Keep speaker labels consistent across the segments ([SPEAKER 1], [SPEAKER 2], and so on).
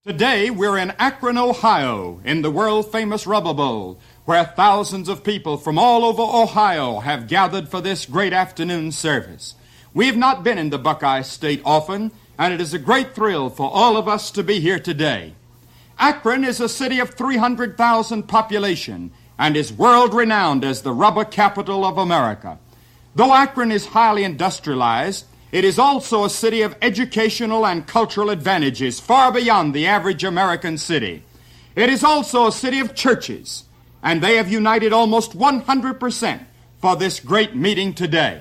[SPEAKER 1] Today, we're in Akron, Ohio, in the world-famous Rubber Bowl, where thousands of people from all over Ohio have gathered for this great afternoon service. We've not been in the Buckeye State often, and it is a great thrill for all of us to be here today. Akron is a city of 300,000 population and is world-renowned as the rubber capital of America. Though Akron is highly industrialized, it is also a city of educational and cultural advantages far beyond the average American city. It is also a city of churches, and they have united almost 100% for this great meeting today.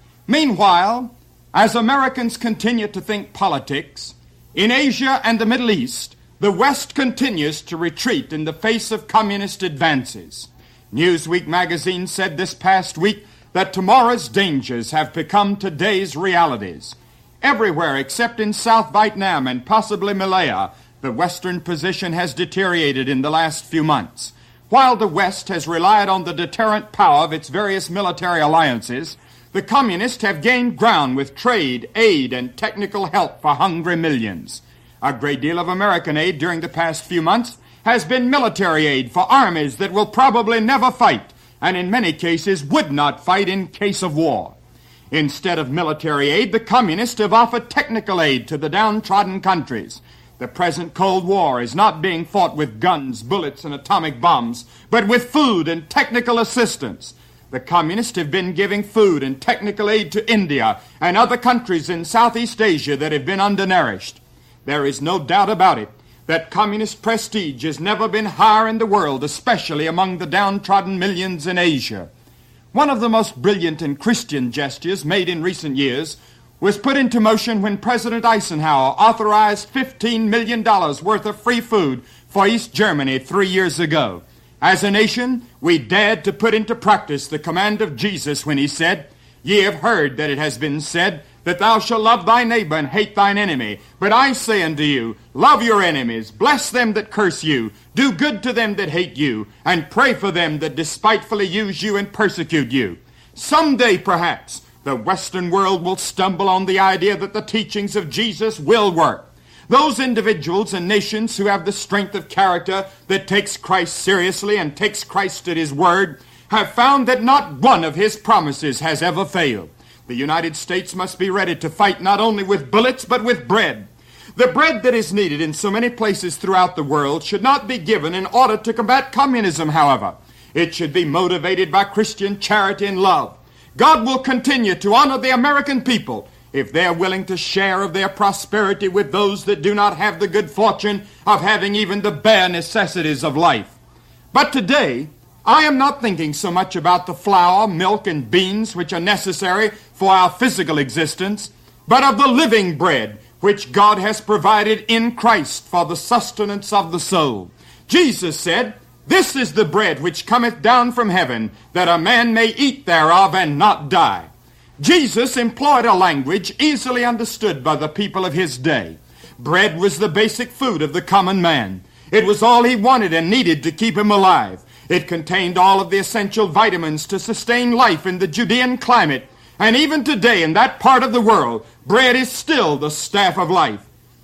[SPEAKER 1] Meanwhile, as Americans continue to think politics, in Asia and the Middle East, the West continues to retreat in the face of communist advances. Newsweek magazine said this past week that tomorrow's dangers have become today's realities. Everywhere except in South Vietnam and possibly Malaya, the Western position has deteriorated in the last few months. While the West has relied on the deterrent power of its various military alliances, the communists have gained ground with trade, aid, and technical help for hungry millions. A great deal of American aid during the past few months has been military aid for armies that will probably never fight, and in many cases would not fight in case of war. Instead of military aid, the communists have offered technical aid to the downtrodden countries. The present Cold War is not being fought with guns, bullets, and atomic bombs, but with food and technical assistance. The communists have been giving food and technical aid to India and other countries in Southeast Asia that have been undernourished. There is no doubt about it that communist prestige has never been higher in the world, especially among the downtrodden millions in Asia. One of the most brilliant and Christian gestures made in recent years was put into motion when President Eisenhower authorized $15 million worth of free food for East Germany 3 years ago. As a nation, we dared to put into practice the command of Jesus when he said, "Ye have heard that it has been said, that thou shalt love thy neighbor and hate thine enemy. But I say unto you, love your enemies, bless them that curse you, do good to them that hate you, and pray for them that despitefully use you and persecute you." Someday, perhaps, the Western world will stumble on the idea that the teachings of Jesus will work. Those individuals and nations who have the strength of character that takes Christ seriously and takes Christ at his word have found that not one of his promises has ever failed. The United States must be ready to fight not only with bullets, but with bread. The bread that is needed in so many places throughout the world should not be given in order to combat communism, however. It should be motivated by Christian charity and love. God will continue to honor the American people if they are willing to share of their prosperity with those that do not have the good fortune of having even the bare necessities of life. But today, I am not thinking so much about the flour, milk, and beans which are necessary for our physical existence, but of the living bread which God has provided in Christ for the sustenance of the soul. Jesus said, "This is the bread which cometh down from heaven, that a man may eat thereof and not die." Jesus employed a language easily understood by the people of his day. Bread was the basic food of the common man. It was all he wanted and needed to keep him alive. It contained all of the essential vitamins to sustain life in the Judean climate. And even today in that part of the world, bread is still the staff of life.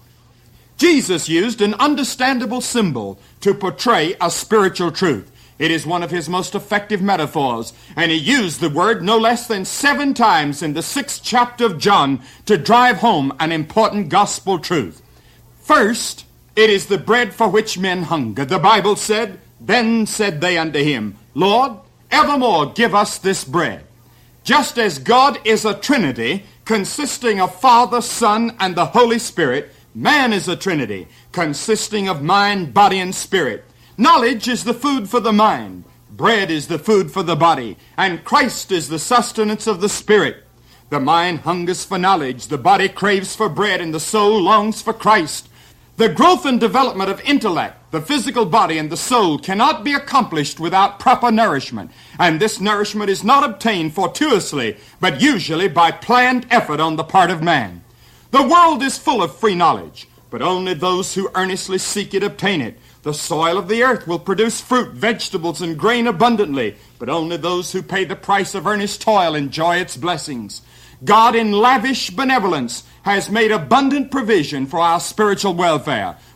[SPEAKER 1] Jesus used an understandable symbol to portray a spiritual truth. It is one of his most effective metaphors, and he used the word no less than 7 times in the 6th chapter of John to drive home an important gospel truth. First, it is the bread for which men hunger. The Bible said, "Then said they unto him, Lord, evermore give us this bread." Just as God is a Trinity consisting of Father, Son, and the Holy Spirit, man is a Trinity consisting of mind, body, and spirit. Knowledge is the food for the mind, bread is the food for the body, and Christ is the sustenance of the spirit. The mind hungers for knowledge, the body craves for bread, and the soul longs for Christ. The growth and development of intellect, the physical body, and the soul cannot be accomplished without proper nourishment, and this nourishment is not obtained fortuitously, but usually by planned effort on the part of man. The world is full of free knowledge, but only those who earnestly seek it obtain it. The soil of the earth will produce fruit, vegetables, and grain abundantly, but only those who pay the price of earnest toil enjoy its blessings. God in lavish benevolence has made abundant provision for our spiritual welfare.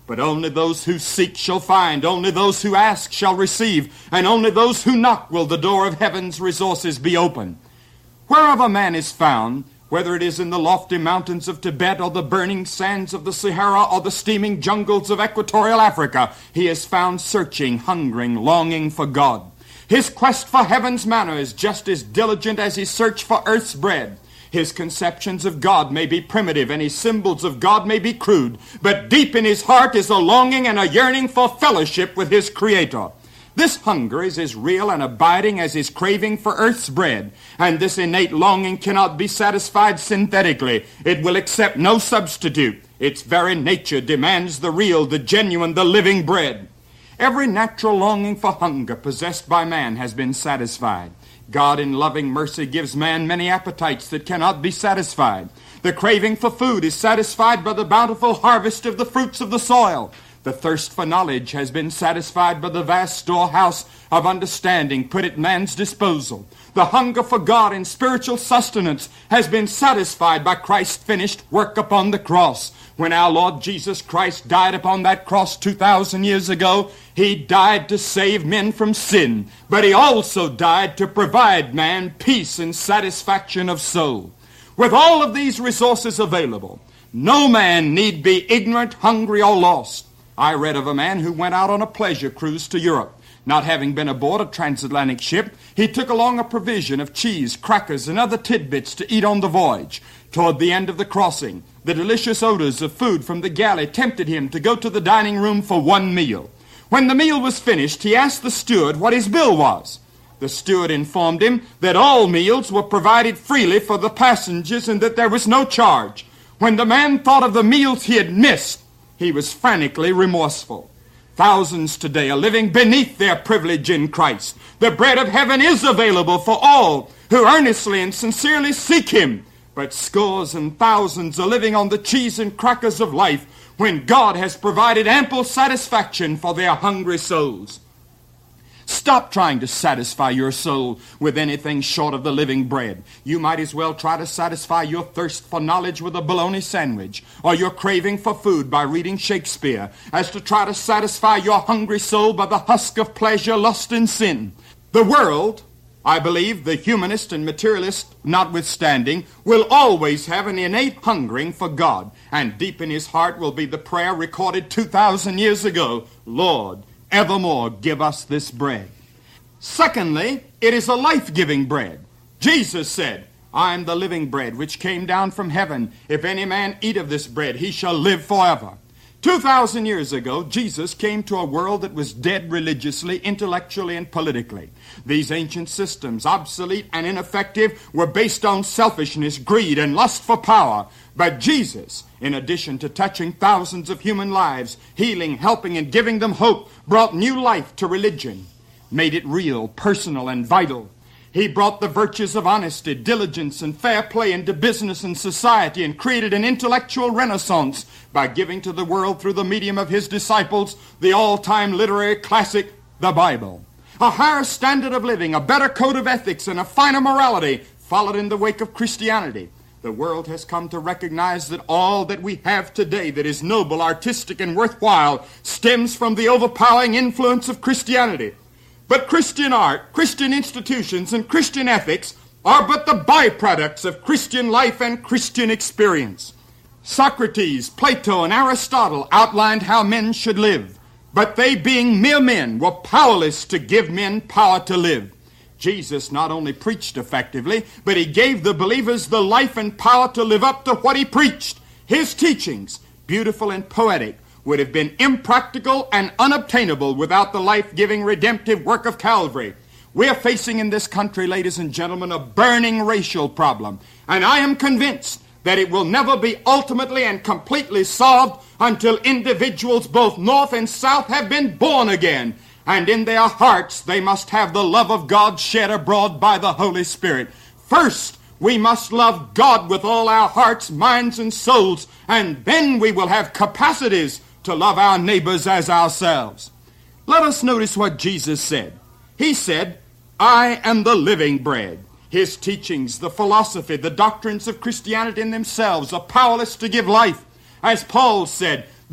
[SPEAKER 1] But only those who seek shall find, only those who ask shall receive, and only those who knock will the door of heaven's resources be open. Wherever man is found, whether it is in the lofty mountains of Tibet or the burning sands of the Sahara or the steaming jungles of equatorial Africa, he is found searching, hungering, longing for God. His quest for heaven's manna is just as diligent as his search for earth's bread. His conceptions of God may be primitive and his symbols of God may be crude, but deep in his heart is a longing and a yearning for fellowship with his Creator. This hunger is as real and abiding as his craving for earth's bread, and this innate longing cannot be satisfied synthetically. It will accept no substitute. Its very nature demands the real, the genuine, the living bread. Every natural longing for hunger possessed by man has been satisfied. God in loving mercy gives man many appetites that cannot be satisfied. The craving for food is satisfied by the bountiful harvest of the fruits of the soil. The thirst for knowledge has been satisfied by the vast storehouse of understanding put at man's disposal. The hunger for God and spiritual sustenance has been satisfied by Christ's finished work upon the cross. When our Lord Jesus Christ died upon that cross 2,000 years ago, he died to save men from sin, but he also died to provide man peace and satisfaction of soul. With all of these resources available, no man need be ignorant, hungry, or lost. I read of a man who went out on a pleasure cruise to Europe. Not having been aboard a transatlantic ship, he took along a provision of cheese, crackers, and other tidbits to eat on the voyage. Toward the end of the crossing, the delicious odors of food from the galley tempted him to go to the dining room for one meal. When the meal was finished, he asked the steward what his bill was. The steward informed him that all meals were provided freely for the passengers and that there was no charge. When the man thought of the meals he had missed, he was frantically remorseful. Thousands today are living beneath their privilege in Christ. The bread of heaven is available for all who earnestly and sincerely seek him. But scores and thousands are living on the cheese and crackers of life when God has provided ample satisfaction for their hungry souls. Stop trying to satisfy your soul with anything short of the living bread. You might as well try to satisfy your thirst for knowledge with a bologna sandwich, or your craving for food by reading Shakespeare, as to try to satisfy your hungry soul by the husk of pleasure, lust, and sin. The world, I believe, the humanist and materialist notwithstanding, will always have an innate hungering for God, and deep in his heart will be the prayer recorded 2,000 years ago, Lord, evermore give us this bread. Secondly, it is a life-giving bread. Jesus said, I am the living bread which came down from heaven. If any man eat of this bread, he shall live forever. 2,000 years ago, Jesus came to a world that was dead religiously, intellectually, and politically. These ancient systems, obsolete and ineffective, were based on selfishness, greed, and lust for power. But Jesus, in addition to touching thousands of human lives, healing, helping, and giving them hope, brought new life to religion, made it real, personal, and vital. He brought the virtues of honesty, diligence, and fair play into business and society and created an intellectual renaissance by giving to the world through the medium of his disciples the all-time literary classic, the Bible. A higher standard of living, a better code of ethics, and a finer morality followed in the wake of Christianity. The world has come to recognize that all that we have today that is noble, artistic, and worthwhile stems from the overpowering influence of Christianity. But Christian art, Christian institutions, and Christian ethics are but the byproducts of Christian life and Christian experience. Socrates, Plato, and Aristotle outlined how men should live, but they, being mere men, were powerless to give men power to live. Jesus not only preached effectively, but he gave the believers the life and power to live up to what he preached. His teachings, beautiful and poetic, would have been impractical and unobtainable without the life-giving redemptive work of Calvary. We're facing in this country, ladies and gentlemen, a burning racial problem, and I am convinced that it will never be ultimately and completely solved until individuals both north and south have been born again, and in their hearts they must have the love of God shed abroad by the Holy Spirit. First, we must love God with all our hearts, minds, and souls, and then we will have capacities to love our neighbors as ourselves. Let us notice what Jesus said. He said, I am the living bread. His teachings, the philosophy, the doctrines of Christianity in themselves are powerless to give life. As Paul said,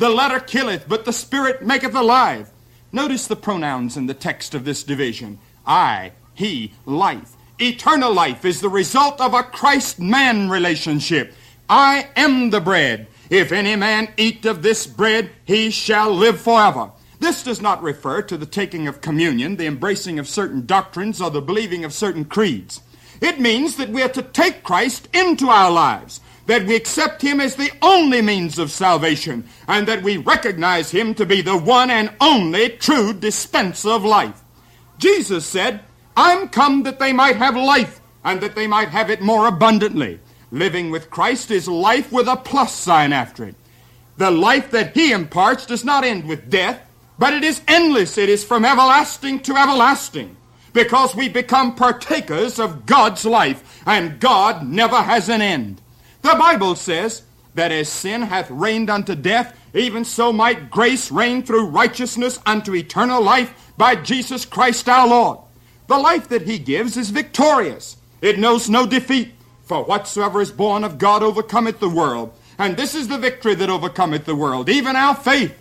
[SPEAKER 1] The letter killeth, but the Spirit maketh alive. Notice the pronouns in the text of this division. I, he, life. Eternal life is the result of a Christ-man relationship. I am the bread. If any man eat of this bread, he shall live forever. This does not refer to the taking of communion, the embracing of certain doctrines, or the believing of certain creeds. It means that we are to take Christ into our lives, that we accept him as the only means of salvation, and that we recognize him to be the one and only true dispenser of life. Jesus said, I'm come that they might have life, and that they might have it more abundantly. Living with Christ is life with a plus sign after it. The life that he imparts does not end with death, but it is endless. It is from everlasting to everlasting, because we become partakers of God's life, and God never has an end. The Bible says that as sin hath reigned unto death, even so might grace reign through righteousness unto eternal life by Jesus Christ our Lord. The life that he gives is victorious. It knows no defeat. For whatsoever is born of God overcometh the world. And this is the victory that overcometh the world, even our faith.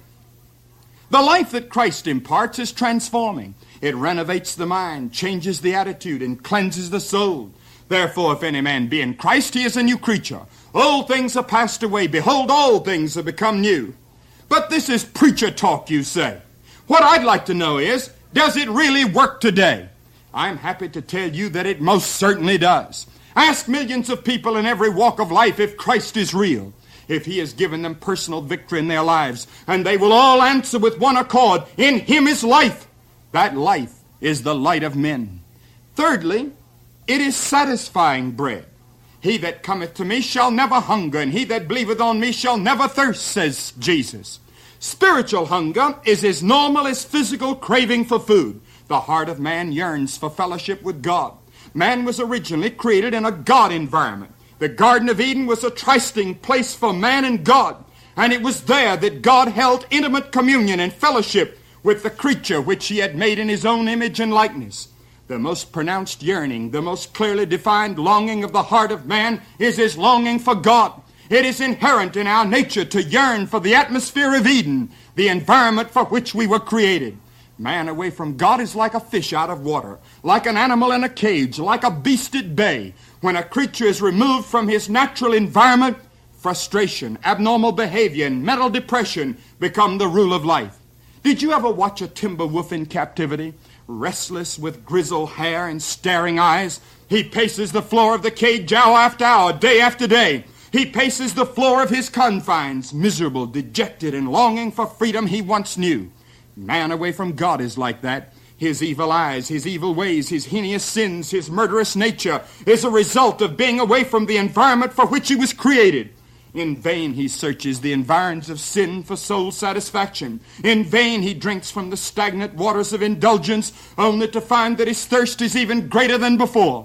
[SPEAKER 1] The life that Christ imparts is transforming. It renovates the mind, changes the attitude, and cleanses the soul. Therefore, if any man be in Christ, he is a new creature. Old things are passed away. Behold, all things have become new. But this is preacher talk, you say. What I'd like to know is, does it really work today? I'm happy to tell you that it most certainly does. Ask millions of people in every walk of life if Christ is real, if he has given them personal victory in their lives, and they will all answer with one accord, in him is life. That life is the light of men. Thirdly, it is satisfying bread. He that cometh to me shall never hunger, and he that believeth on me shall never thirst, says Jesus. Spiritual hunger is as normal as physical craving for food. The heart of man yearns for fellowship with God. Man was originally created in a God environment. The Garden of Eden was a trysting place for man and God, and it was there that God held intimate communion and fellowship with the creature which he had made in his own image and likeness. The most pronounced yearning, the most clearly defined longing of the heart of man is his longing for God. It is inherent in our nature to yearn for the atmosphere of Eden, the environment for which we were created. Man away from God is like a fish out of water, like an animal in a cage, like a beast at bay. When a creature is removed from his natural environment, frustration, abnormal behavior, and mental depression become the rule of life. Did you ever watch a timber wolf in captivity? Restless, with grizzled hair and staring eyes, he paces the floor of the cage hour after hour, day after day. He paces the floor of his confines, miserable, dejected, and longing for freedom he once knew. Man away from God is like that. His evil eyes, his evil ways, his heinous sins, his murderous nature is a result of being away from the environment for which he was created. In vain he searches the environs of sin for soul satisfaction. In vain he drinks from the stagnant waters of indulgence, only to find that his thirst is even greater than before.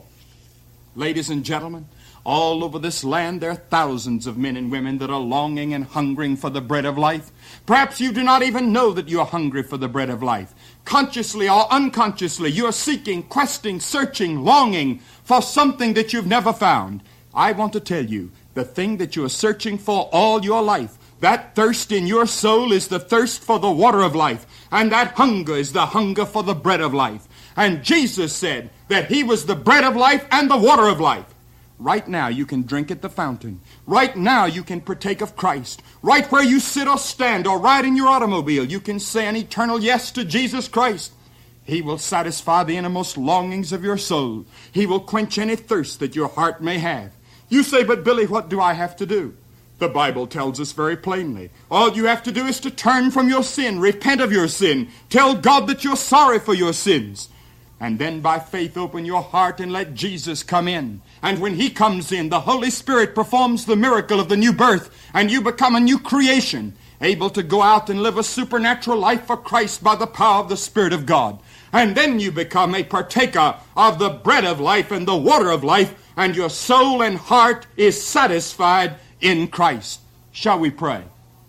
[SPEAKER 1] Ladies and gentlemen, all over this land there are thousands of men and women that are longing and hungering for the bread of life. Perhaps you do not even know that you are hungry for the bread of life. Consciously or unconsciously, you are seeking, questing, searching, longing for something that you've never found. I want to tell you, the thing that you are searching for all your life, that thirst in your soul is the thirst for the water of life, and that hunger is the hunger for the bread of life. And Jesus said that he was the bread of life and the water of life. Right now you can drink at the fountain. Right now you can partake of Christ. Right where you sit or stand or ride in your automobile, you can say an eternal yes to Jesus Christ. He will satisfy the innermost longings of your soul. He will quench any thirst that your heart may have. You say, but Billy, what do I have to do? The Bible tells us very plainly. All you have to do is to turn from your sin, repent of your sin, tell God that you're sorry for your sins, and then by faith open your heart and let Jesus come in. And when he comes in, the Holy Spirit performs the miracle of the new birth, and you become a new creation, able to go out and live a supernatural life for Christ by the power of the Spirit of God. And then you become a partaker of the bread of life and the water of life, and your soul and heart is satisfied in Christ. Shall we pray?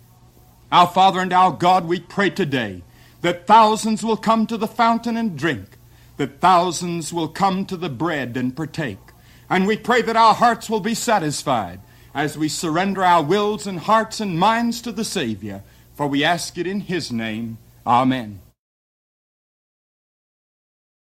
[SPEAKER 1] Our Father and our God, we pray today that thousands will come to the fountain and drink, that thousands will come to the bread and partake. And we pray that our hearts will be satisfied as we surrender our wills and hearts and minds to the Savior. for we ask it in His name. Amen.